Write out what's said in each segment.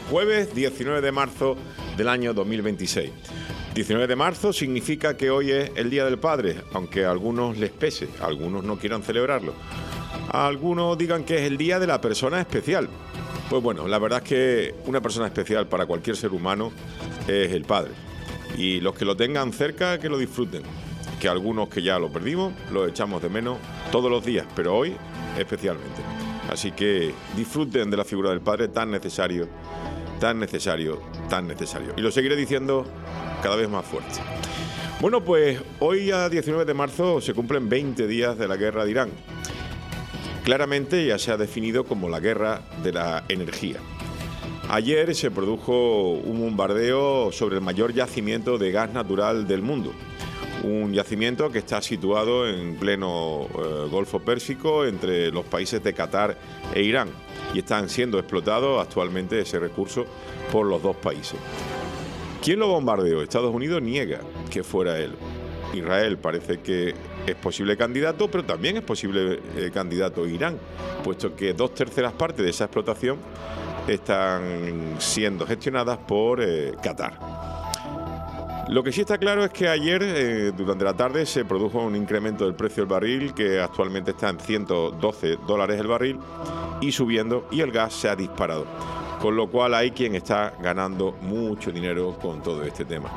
Jueves 19 de marzo del año 2026. 19 de marzo significa que hoy es el Día del Padre, aunque a algunos les pese, a algunos no quieran celebrarlo. A algunos digan que es el Día de la Persona Especial. Pues bueno, la verdad es que una persona especial para cualquier ser humano es el padre. Y los que lo tengan cerca, que lo disfruten. Que algunos que ya lo perdimos, lo echamos de menos todos los días, pero hoy especialmente. Así que disfruten de la figura del padre tan necesario, tan necesario, tan necesario. Y lo seguiré diciendo cada vez más fuerte. Bueno, pues hoy a 19 de marzo se cumplen 20 días de la guerra de Irán. Claramente ya se ha definido como la guerra de la energía. Ayer se produjo un bombardeo sobre el mayor yacimiento de gas natural del mundo. Un yacimiento que está situado en pleno Golfo Pérsico entre los países de Qatar e Irán. Y están siendo explotados actualmente ese recurso por los dos países. ¿Quién lo bombardeó? Estados Unidos niega que fuera él. Israel parece que es posible candidato, pero también es posible candidato Irán, puesto que 2/3 partes de esa explotación están siendo gestionadas por Qatar. Lo que sí está claro es que ayer, durante la tarde, se produjo un incremento del precio del barril, que actualmente está en $112 el barril, y subiendo, y el gas se ha disparado. Con lo cual hay quien está ganando mucho dinero con todo este tema.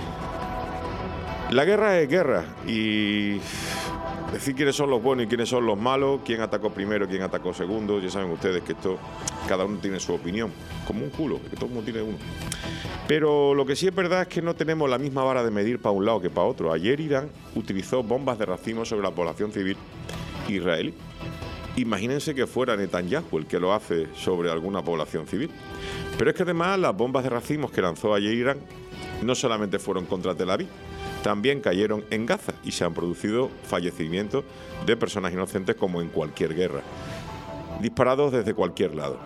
La guerra es guerra, y decir quiénes son los buenos y quiénes son los malos, quién atacó primero, quién atacó segundo, ya saben ustedes que esto, cada uno tiene su opinión, como un culo, que todo el mundo tiene uno. Pero lo que sí es verdad es que no tenemos la misma vara de medir para un lado que para otro. Ayer Irán utilizó bombas de racimo sobre la población civil israelí. Imagínense que fuera Netanyahu el que lo hace sobre alguna población civil. Pero es que además las bombas de racimos que lanzó ayer Irán no solamente fueron contra Tel Aviv, también cayeron en Gaza y se han producido fallecimientos de personas inocentes como en cualquier guerra, disparados desde cualquier lado.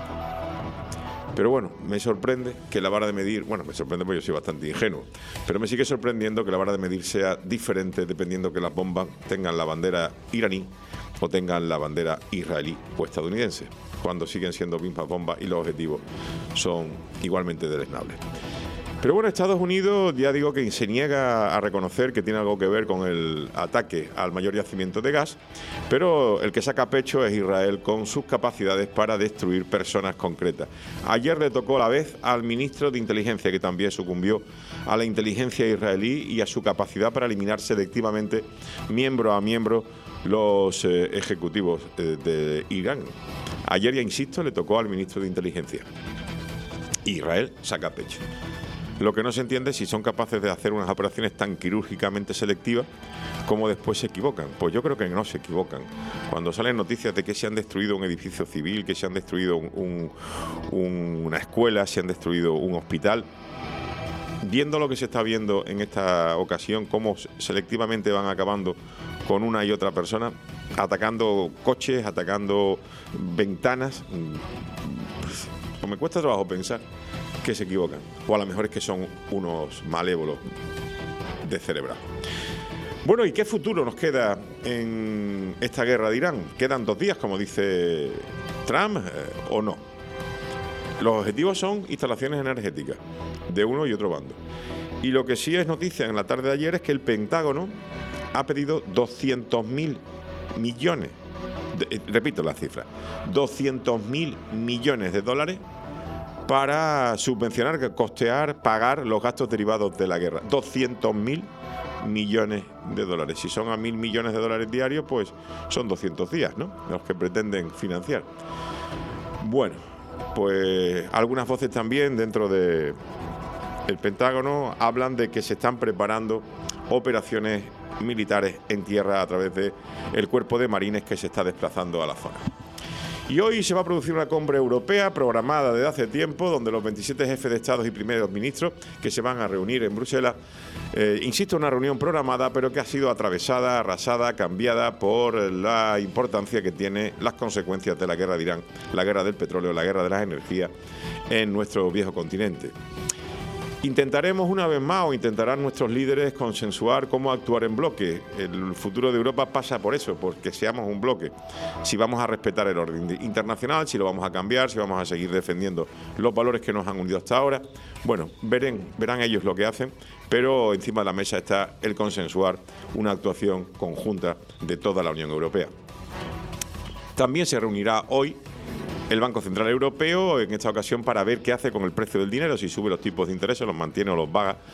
Pero bueno, me sorprende que la vara de medir, me sorprende porque yo soy bastante ingenuo, pero me sigue sorprendiendo que la vara de medir sea diferente dependiendo que las bombas tengan la bandera iraní o tengan la bandera israelí o estadounidense, cuando siguen siendo mismas bombas y los objetivos son igualmente deleznables. Pero bueno, Estados Unidos ya digo que se niega a reconocer que tiene algo que ver con el ataque al mayor yacimiento de gas, pero el que saca pecho es Israel con sus capacidades para destruir personas concretas. Ayer le tocó la vez al ministro de Inteligencia, que también sucumbió a la inteligencia israelí y a su capacidad para eliminar selectivamente, miembro a miembro, los ejecutivos de Irán. Ayer, ya insisto, le tocó al ministro de Inteligencia. Israel saca pecho. Lo que no se entiende es si son capaces de hacer unas operaciones tan quirúrgicamente selectivas como después se equivocan. Pues yo creo que no se equivocan. Cuando salen noticias de que se han destruido un edificio civil, que se han destruido una escuela, se han destruido un hospital, viendo lo que se está viendo en esta ocasión, cómo selectivamente van acabando con una y otra persona, atacando coches, atacando ventanas, pues me cuesta trabajo pensar que se equivocan, o a lo mejor es que son unos malévolos descerebrados. Bueno, ¿y qué futuro nos queda en esta guerra de Irán? ¿Quedan 2 días, como dice Trump, o no? Los objetivos son instalaciones energéticas de uno y otro bando. Y lo que sí es noticia en la tarde de ayer es que el Pentágono ha pedido 200.000 millones, repito la cifra, 200.000 millones de dólares para subvencionar, costear, pagar los gastos derivados de la guerra. 200.000 millones de dólares. Si son a 1.000 millones de dólares diarios, pues son 200 días, ¿no?, los que pretenden financiar. Bueno, pues algunas voces también dentro del Pentágono hablan de que se están preparando operaciones militares en tierra a través del cuerpo de marines que se está desplazando a la zona. Y hoy se va a producir una cumbre europea programada desde hace tiempo, donde los 27 jefes de Estados y primeros ministros que se van a reunir en Bruselas, insisto, una reunión programada, pero que ha sido atravesada, arrasada, cambiada por la importancia que tiene las consecuencias de la guerra de Irán, la guerra del petróleo, la guerra de las energías en nuestro viejo continente. Intentaremos una vez más, o intentarán nuestros líderes, consensuar cómo actuar en bloque. El futuro de Europa pasa por eso, porque seamos un bloque. Si vamos a respetar el orden internacional, si lo vamos a cambiar, si vamos a seguir defendiendo los valores que nos han unido hasta ahora. Bueno, verán ellos lo que hacen, pero encima de la mesa está el consensuar una actuación conjunta de toda la Unión Europea. También se reunirá hoy el Banco Central Europeo, en esta ocasión, para ver qué hace con el precio del dinero, si sube los tipos de interés, los mantiene o los baja.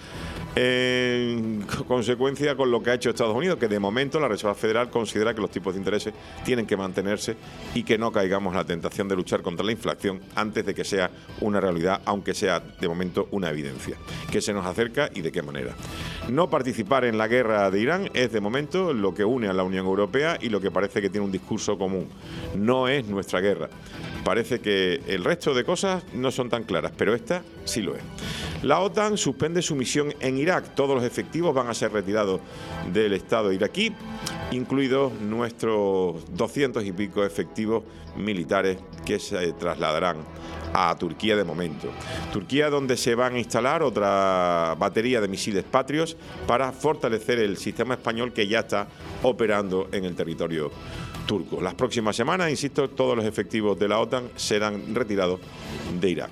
En consecuencia con lo que ha hecho Estados Unidos, que de momento la Reserva Federal considera que los tipos de interés tienen que mantenerse y que no caigamos en la tentación de luchar contra la inflación antes de que sea una realidad, aunque sea de momento una evidencia. ¿Qué se nos acerca y de qué manera? No participar en la guerra de Irán es de momento lo que une a la Unión Europea y lo que parece que tiene un discurso común. No es nuestra guerra. Parece que el resto de cosas no son tan claras, pero esta sí lo es. La OTAN suspende su misión en Irak. Todos los efectivos van a ser retirados del Estado iraquí, incluidos nuestros 200 y pico efectivos militares que se trasladarán a Turquía de momento. Turquía, donde se van a instalar otra batería de misiles Patriot para fortalecer el sistema español que ya está operando en el territorio turco. Las próximas semanas, insisto, todos los efectivos de la OTAN serán retirados de Irak.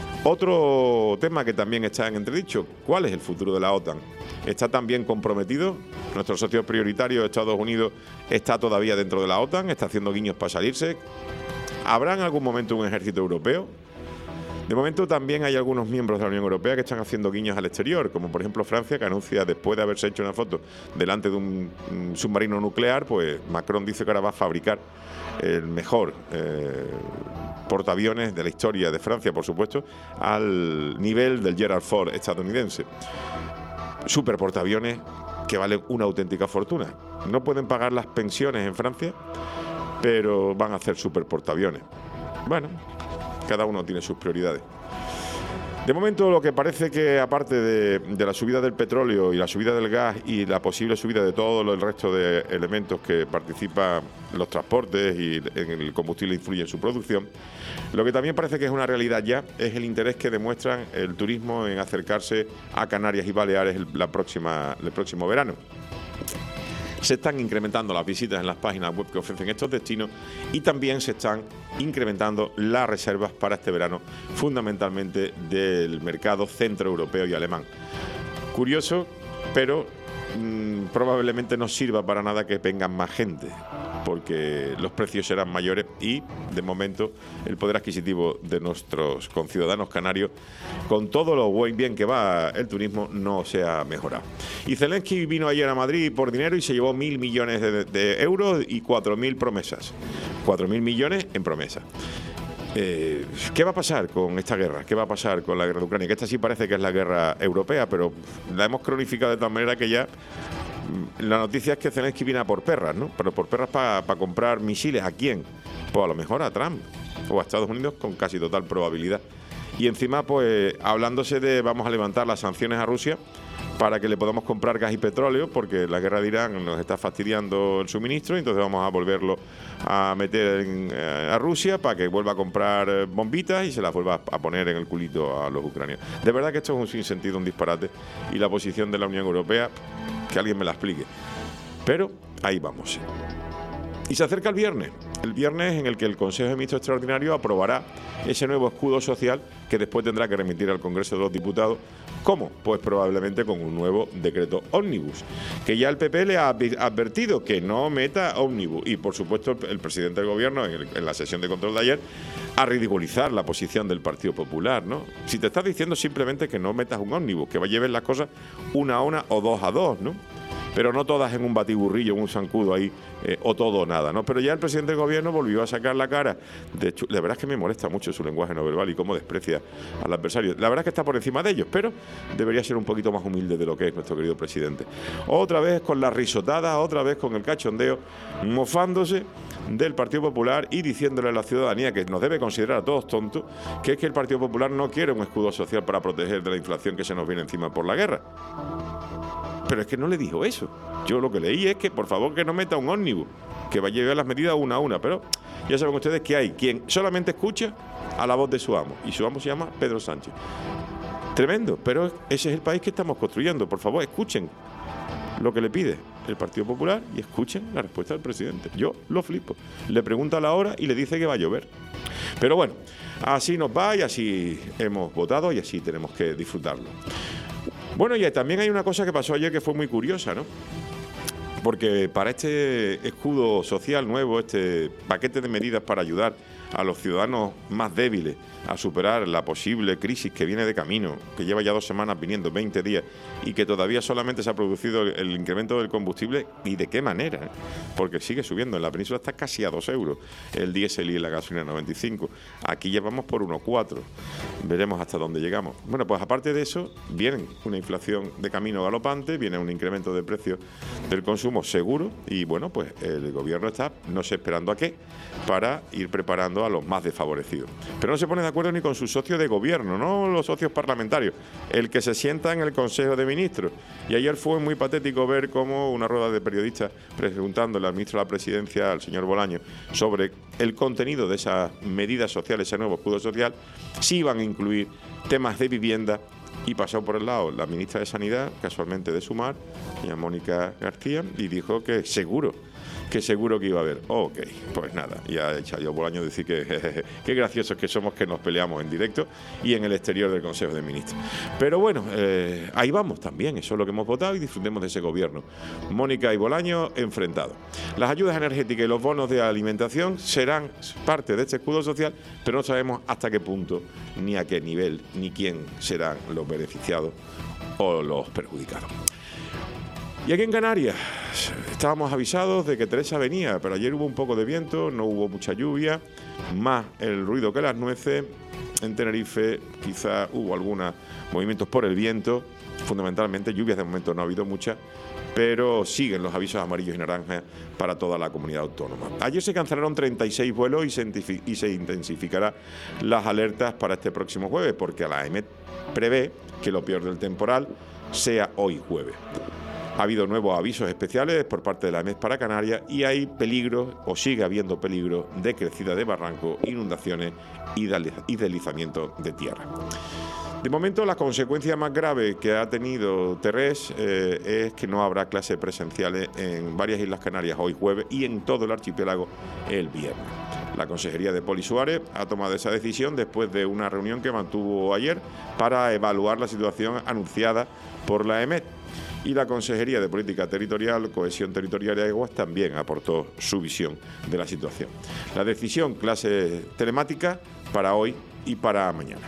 Otro tema que también está en entredicho: ¿cuál es el futuro de la OTAN? ¿Está también comprometido? Nuestro socio prioritario, Estados Unidos, está todavía dentro de la OTAN, está haciendo guiños para salirse. ¿Habrá en algún momento un ejército europeo? De momento también hay algunos miembros de la Unión Europea que están haciendo guiños al exterior, como por ejemplo Francia, que anuncia, después de haberse hecho una foto delante de un submarino nuclear, pues Macron dice que ahora va a fabricar el mejor portaaviones de la historia de Francia, por supuesto, al nivel del Gerald Ford estadounidense. Super portaaviones que valen una auténtica fortuna. No pueden pagar las pensiones en Francia, pero van a hacer super portaaviones. Bueno, cada uno tiene sus prioridades. De momento, lo que parece que, aparte de la subida del petróleo y la subida del gas y la posible subida de todo el resto de elementos que participan en los transportes y en el combustible influye en su producción, lo que también parece que es una realidad ya es el interés que demuestran el turismo en acercarse a Canarias y Baleares el próximo verano. Se están incrementando las visitas en las páginas web que ofrecen estos destinos y también se están incrementando las reservas para este verano, fundamentalmente del mercado centroeuropeo y alemán. Curioso, pero probablemente no sirva para nada que vengan más gente, porque los precios serán mayores y, de momento, el poder adquisitivo de nuestros conciudadanos canarios, con todo lo bien que va el turismo, no se ha mejorado. Y Zelensky vino ayer a Madrid por dinero y se llevó 1.000 millones de euros y 4.000 promesas. 4.000 millones en promesas. ¿Qué va a pasar con esta guerra? ¿Qué va a pasar con la guerra de Ucrania? Que esta sí parece que es la guerra europea, pero la hemos cronificado de tal manera que ya la noticia es que Zelensky viene a por perras, ¿no? Pero por perras para comprar misiles. ¿A quién? Pues a lo mejor a Trump o a Estados Unidos, con casi total probabilidad. Y encima, pues, hablándose de vamos a levantar las sanciones a Rusia para que le podamos comprar gas y petróleo, porque la guerra de Irán nos está fastidiando el suministro, y entonces vamos a volverlo a meter a Rusia para que vuelva a comprar bombitas y se las vuelva a poner en el culito a los ucranianos. De verdad que esto es un sinsentido, un disparate, y la posición de la Unión Europea, que alguien me la explique. Pero ahí vamos. Y se acerca el viernes en el que el Consejo de Ministros Extraordinario aprobará ese nuevo escudo social que después tendrá que remitir al Congreso de los Diputados. ¿Cómo? Pues probablemente con un nuevo decreto ómnibus, que ya el PP le ha advertido que no meta ómnibus. Y por supuesto el presidente del Gobierno en la sesión de control de ayer a ridiculizar la posición del Partido Popular, ¿no? Si te estás diciendo simplemente que no metas un ómnibus, que lleves las cosas 1 a 1 o 2 a 2, ¿no? Pero no todas en un batiburrillo, en un zancudo ahí, o todo o nada, ¿no? Pero ya el presidente del Gobierno volvió a sacar la cara. De hecho, la verdad es que me molesta mucho su lenguaje no verbal y cómo desprecia al adversario. La verdad es que está por encima de ellos, pero debería ser un poquito más humilde de lo que es nuestro querido presidente. Otra vez con la risotada, otra vez con el cachondeo, mofándose del Partido Popular y diciéndole a la ciudadanía, que nos debe considerar a todos tontos, que es que el Partido Popular no quiere un escudo social para proteger de la inflación que se nos viene encima por la guerra. Pero es que no le dijo eso. Yo lo que leí es que por favor que no meta un ómnibus, que va a llevar las medidas 1 a 1. Pero ya saben ustedes que hay quien solamente escucha a la voz de su amo, y su amo se llama Pedro Sánchez. Tremendo, pero ese es el país que estamos construyendo. Por favor, escuchen lo que le pide el Partido Popular y escuchen la respuesta del presidente. Yo lo flipo. Le pregunta la hora y le dice que va a llover. Pero bueno, así nos va y así hemos votado y así tenemos que disfrutarlo. Bueno, y también hay una cosa que pasó ayer que fue muy curiosa, ¿no? Porque para este escudo social nuevo, este paquete de medidas para ayudar a los ciudadanos más débiles a superar la posible crisis que viene de camino, que lleva ya 2 semanas viniendo, 20 días, y que todavía solamente se ha producido el incremento del combustible, y de qué manera, porque sigue subiendo. En la península está casi a 2 euros el diésel y la gasolina 95. Aquí llevamos por 1,4. Veremos hasta dónde llegamos. Bueno, pues aparte de eso, viene una inflación de camino galopante, viene un incremento de precios del consumo seguro, y bueno, pues el gobierno está, no sé esperando a qué, para ir preparando a los más desfavorecidos. Pero no se pone de acuerdo ni con sus socios de gobierno, no los socios parlamentarios, el que se sienta en el Consejo de Ministros. Y ayer fue muy patético ver cómo una rueda de periodistas preguntándole al ministro de la Presidencia, al señor Bolaños, sobre el contenido de esas medidas sociales, ese nuevo escudo social, si iban a incluir temas de vivienda, y pasó por el lado la ministra de Sanidad, casualmente de Sumar, doña Mónica García, y dijo que seguro que iba a haber. Ok, pues nada, ya he echado yo Bolaños decir que qué graciosos que somos, que nos peleamos en directo y en el exterior del Consejo de Ministros. Pero bueno, ahí vamos también, eso es lo que hemos votado y disfrutemos de ese gobierno. Mónica y Bolaños enfrentados. Las ayudas energéticas y los bonos de alimentación serán parte de este escudo social, pero no sabemos hasta qué punto, ni a qué nivel, ni quién serán los beneficiados o los perjudicados. Y aquí en Canarias estábamos avisados de que Teresa venía, pero ayer hubo un poco de viento, no hubo mucha lluvia, más el ruido que las nueces. En Tenerife quizá hubo algunos movimientos por el viento, fundamentalmente lluvias de momento no ha habido muchas, pero siguen los avisos amarillos y naranjas para toda la comunidad autónoma. Ayer se cancelaron 36 vuelos y se intensificarán las alertas para este próximo jueves, porque la AEMET prevé que lo peor del temporal sea hoy jueves. Ha habido nuevos avisos especiales por parte de la AEMET para Canarias y hay peligro, o sigue habiendo peligro, de crecida de barrancos, inundaciones y deslizamiento de tierra. De momento, la consecuencia más grave que ha tenido Terres es que no habrá clases presenciales en varias islas Canarias hoy jueves y en todo el archipiélago el viernes. La Consejería de Poli Suárez ha tomado esa decisión después de una reunión que mantuvo ayer para evaluar la situación anunciada por la AEMET. Y la Consejería de Política Territorial, Cohesión Territorial y Aguas también aportó su visión de la situación. La decisión, clase telemática para hoy y para mañana.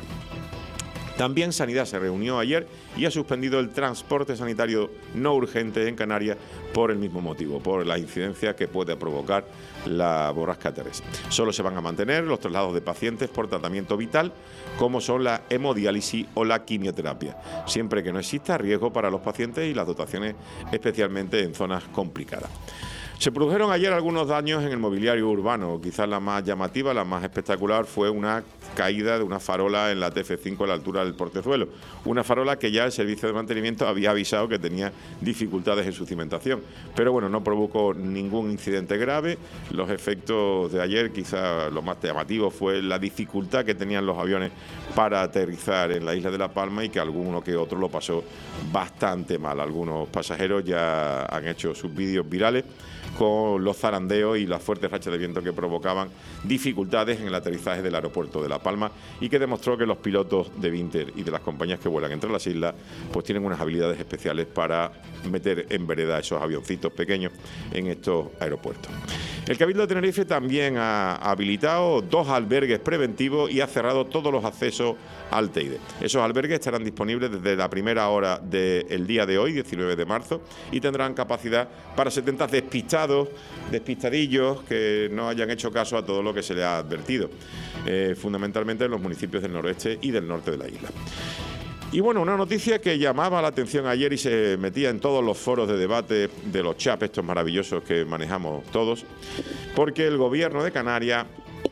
También Sanidad se reunió ayer y ha suspendido el transporte sanitario no urgente en Canarias por el mismo motivo, por la incidencia que puede provocar la borrasca Terres. Solo se van a mantener los traslados de pacientes por tratamiento vital, como son la hemodiálisis o la quimioterapia, siempre que no exista riesgo para los pacientes y las dotaciones, especialmente en zonas complicadas. Se produjeron ayer algunos daños en el mobiliario urbano. Quizás la más llamativa, la más espectacular, fue una caída de una farola en la TF5 a la altura del Portezuelo. Una farola que ya el servicio de mantenimiento había avisado que tenía dificultades en su cimentación. Pero bueno, no provocó ningún incidente grave. Los efectos de ayer, quizás lo más llamativo, fue la dificultad que tenían los aviones para aterrizar en la isla de La Palma y que alguno que otro lo pasó bastante mal. Algunos pasajeros ya han hecho sus vídeos virales con los zarandeos y las fuertes rachas de viento que provocaban dificultades en el aterrizaje del aeropuerto de La Palma y que demostró que los pilotos de Vinter y de las compañías que vuelan entre las islas pues tienen unas habilidades especiales para meter en vereda esos avioncitos pequeños en estos aeropuertos. El Cabildo de Tenerife también ha habilitado 2 albergues preventivos y ha cerrado todos los accesos al Teide. Esos albergues estarán disponibles desde la primera hora del día de hoy, 19 de marzo, y tendrán capacidad para 70 despistadillos que no hayan hecho caso a todo lo que se les ha advertido, fundamentalmente en los municipios del noroeste y del norte de la isla. Y bueno, una noticia que llamaba la atención ayer y se metía en todos los foros de debate de los chats estos maravillosos que manejamos todos, porque el gobierno de Canarias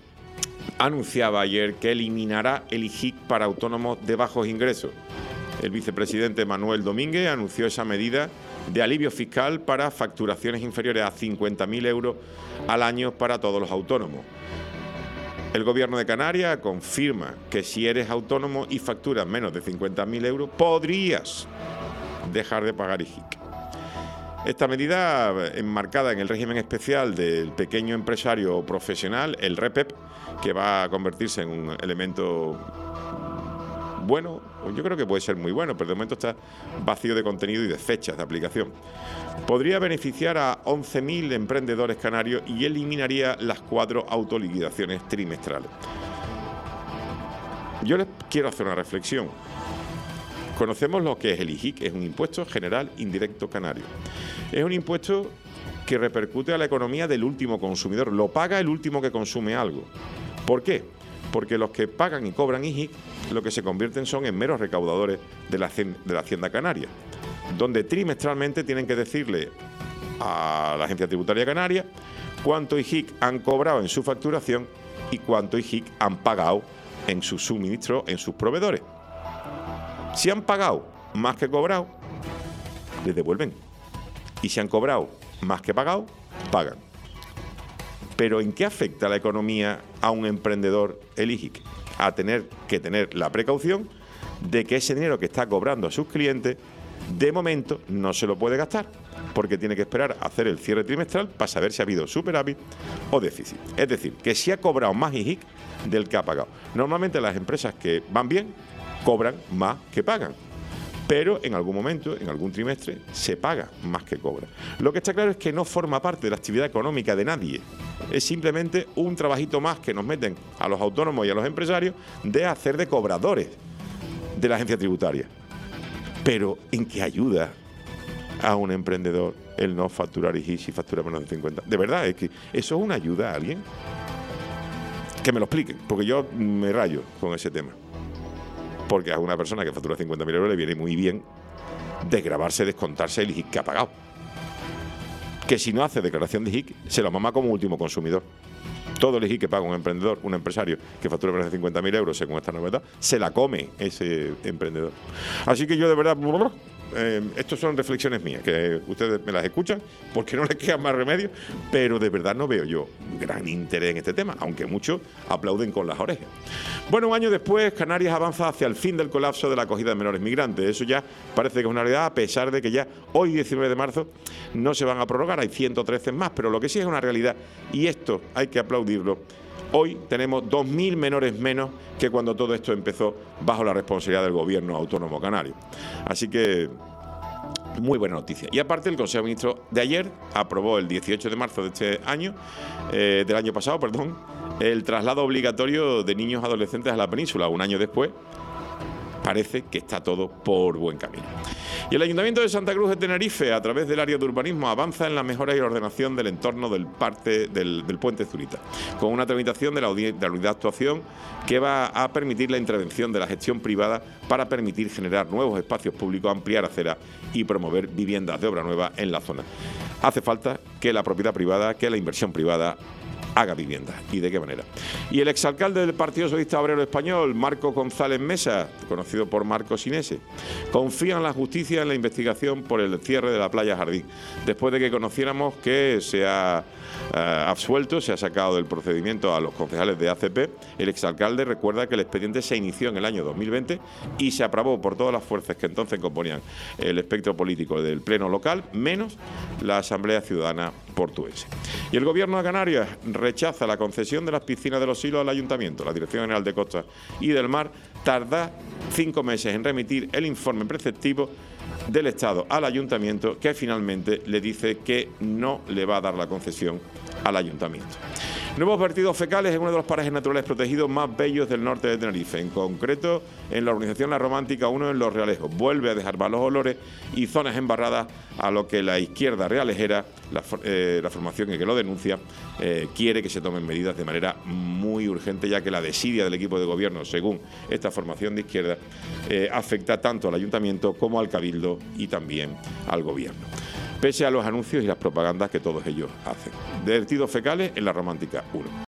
anunciaba ayer que eliminará el IGIC para autónomos de bajos ingresos. El vicepresidente Manuel Domínguez anunció esa medida de alivio fiscal para facturaciones inferiores a 50.000 euros al año para todos los autónomos. El Gobierno de Canarias confirma que si eres autónomo y facturas menos de 50.000 euros, podrías dejar de pagar IGIC. Esta medida, enmarcada en el régimen especial del pequeño empresario profesional, el REPEP, que va a convertirse en un elemento bueno, yo creo que puede ser muy bueno, pero de momento está vacío de contenido y de fechas de aplicación. Podría beneficiar a 11.000 emprendedores canarios y eliminaría las 4 autoliquidaciones trimestrales. Yo les quiero hacer una reflexión. Conocemos lo que es el IGIC, es un impuesto general indirecto canario. Es un impuesto que repercute a la economía del último consumidor, lo paga el último que consume algo. ¿Por qué? Porque los que pagan y cobran IGIC lo que se convierten son en meros recaudadores de la Hacienda Canaria, donde trimestralmente tienen que decirle a la Agencia Tributaria Canaria cuánto IGIC han cobrado en su facturación y cuánto IGIC han pagado en su suministro, en sus proveedores. Si han pagado más que cobrado, les devuelven. Y si han cobrado más que pagado, pagan. Pero ¿en qué afecta a la economía a un emprendedor el IGIC? A tener que tener la precaución de que ese dinero que está cobrando a sus clientes, de momento no se lo puede gastar, porque tiene que esperar a hacer el cierre trimestral para saber si ha habido superávit o déficit. Es decir, que si ha cobrado más IGIC del que ha pagado. Normalmente las empresas que van bien cobran más que pagan, pero en algún momento, en algún trimestre, se paga más que cobra. Lo que está claro es que no forma parte de la actividad económica de nadie. Es simplemente un trabajito más que nos meten a los autónomos y a los empresarios de hacer de cobradores de la agencia tributaria. Pero ¿en qué ayuda a un emprendedor el no facturar IGIC si factura menos de 50? De verdad, es que eso es una ayuda a alguien. Que me lo expliquen, porque yo me rayo con ese tema. Porque a una persona que factura 50.000 euros le viene muy bien desgravarse, descontarse el IGIC que ha pagado. Que si no hace declaración de IGIC, se lo mama como último consumidor. Todo el IGIC que paga un emprendedor, un empresario que factura menos de 50.000 euros, según esta novedad, se la come ese emprendedor. Así que yo de verdad, estas son reflexiones mías, que ustedes me las escuchan porque no les queda más remedio, pero de verdad no veo yo gran interés en este tema, aunque muchos aplauden con las orejas. Bueno, un año después, Canarias avanza hacia el fin del colapso de la acogida de menores migrantes. Eso ya parece que es una realidad, a pesar de que ya hoy, 19 de marzo, no se van a prorrogar, hay 113 más, pero lo que sí es una realidad, y esto hay que aplaudirlo, hoy tenemos 2.000 menores menos que cuando todo esto empezó bajo la responsabilidad del Gobierno Autónomo Canario. Así que muy buena noticia. Y aparte, el Consejo de Ministros de ayer aprobó el 18 de marzo de este año, del año pasado, perdón, el traslado obligatorio de niños adolescentes a la península. Un año después, parece que está todo por buen camino. Y el Ayuntamiento de Santa Cruz de Tenerife, a través del área de urbanismo, avanza en la mejora y ordenación del entorno del puente Zurita, con una tramitación de la unidad de actuación que va a permitir la intervención de la gestión privada para permitir generar nuevos espacios públicos, ampliar aceras y promover viviendas de obra nueva en la zona. Hace falta que la propiedad privada, que la inversión privada haga vivienda. ¿Y de qué manera? Y el exalcalde del Partido Socialista Obrero Español, Marcos González Mesa, conocido por Marcos Sinese, confía en la justicia en la investigación por el cierre de la playa Jardín, después de que conociéramos que se ha absuelto, se ha sacado del procedimiento a los concejales de ACP. El exalcalde recuerda que el expediente se inició en el año 2020 y se aprobó por todas las fuerzas que entonces componían el espectro político del pleno local, menos la Asamblea Ciudadana portuguesa. Y el Gobierno de Canarias rechaza la concesión de las piscinas de Los Silos al Ayuntamiento. La Dirección General de Costas y del Mar tarda 5 meses en remitir el informe preceptivo del Estado al Ayuntamiento, que finalmente le dice que no le va a dar la concesión al Ayuntamiento. Nuevos vertidos fecales en uno de los parajes naturales protegidos más bellos del norte de Tenerife, en concreto en la urbanización La Romántica 1 en Los Realejos. Vuelve a dejar malos olores y zonas embarradas, a lo que la izquierda realejera, la formación que lo denuncia, quiere que se tomen medidas de manera muy urgente, ya que la desidia del equipo de gobierno, según esta formación de izquierda, afecta tanto al Ayuntamiento como al Cabildo y también al Gobierno, pese a los anuncios y las propagandas que todos ellos hacen. Vertidos fecales en La Romántica 1.